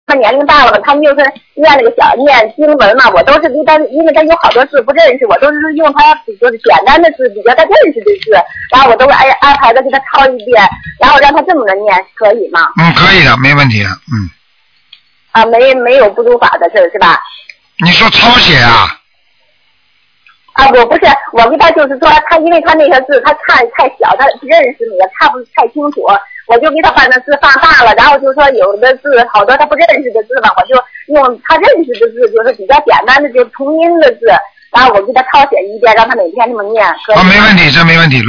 他年龄大了嘛，他们就是念那个念经文嘛，我都是给他，因为他有好多字不认识，我都是用他就是简单的字，比较他认识的字，然后我都安排的给他抄一遍，然后让他这么着念，可以吗？ 可以的，没问题的， 没有不读法的事是吧？ 你说抄写啊？ 我不是，我给他就是说他，因为他那个字他太小，他不认识那个看不太清楚，我就给他把那字放大了，然后就说有的字好多他不认识的字嘛，我就用他认识的字，就是比较简单的，就是同音的字，然后我给他抄写一遍，让他每天这么念。没问题，这没问题。